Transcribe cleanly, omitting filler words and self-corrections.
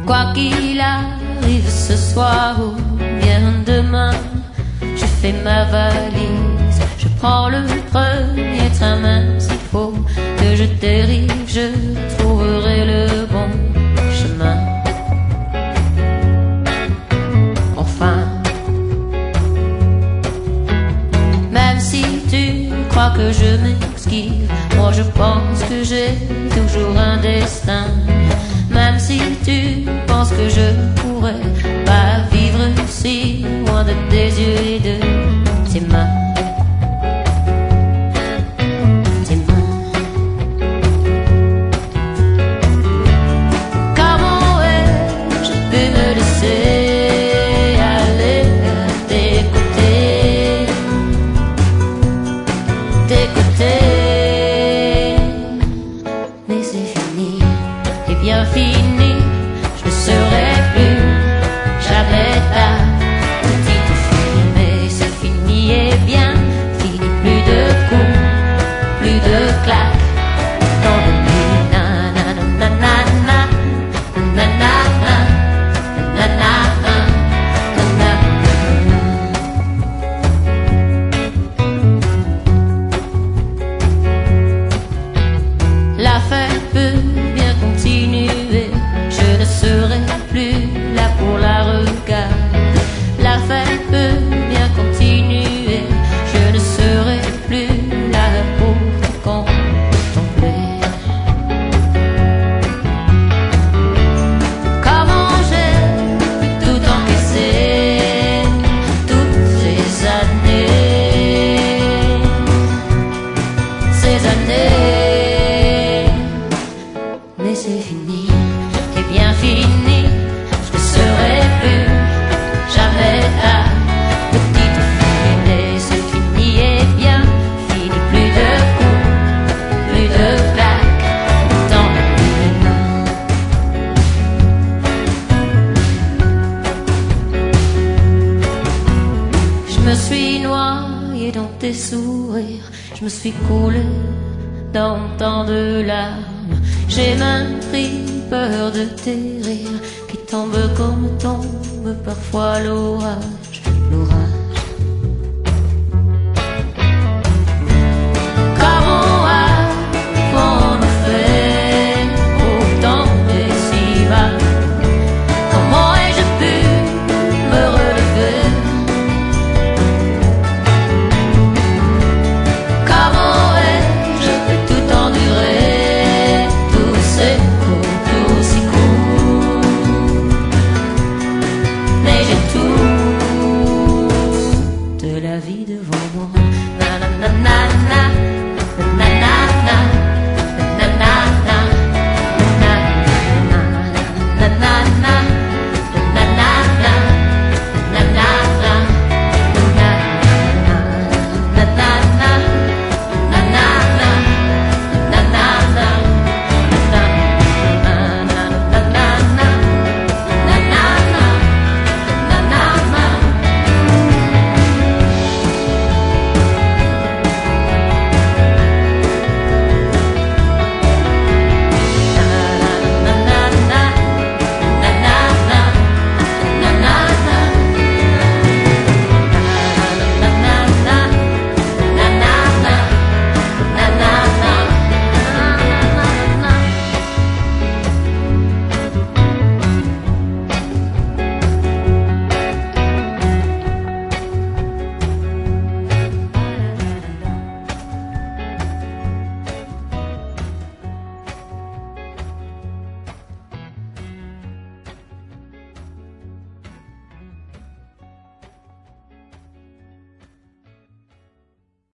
Quoi qu'il arrive ce soir ou bien demain, je fais ma valise, je prends le premier train, même s'il faut que je dérive, je trouverai le bon chemin. Enfin, même si tu crois que je m'esquive, moi je pense que j'ai toujours un destin. Même si tu penses que je pourrais pas vivre si loin de tes yeux et de tes mains. Tes mains. Comment ai-je pu me laisser aller à tes côtés, tes côtés? Mais c'est fini. Et bien fini, je ne serai plus jamais ta petite fille. Mais c'est fini et bien fini, plus de coups, plus de claques dans le lit. Na-na-na-na-na, na-na-na, na-na-na, na-na-na. L'affaire peut bien continuer, je ne serai plus là pour la regarder. L'affaire peut bien continuer, je ne serai plus là pour te contempler. Comment j'ai pu tout encaisser, toutes ces années, ces années? Mais c'est fini, et bien fini, je ne serai plus jamais ta petite fille. Mais c'est fini et bien fini, plus de coups, plus de claques dans le lit. Je me suis noyé dans tes sourires, je me suis coulé dans tant de larmes. J'ai même pris peur de tes rires qui tombent comme tombe parfois l'orage.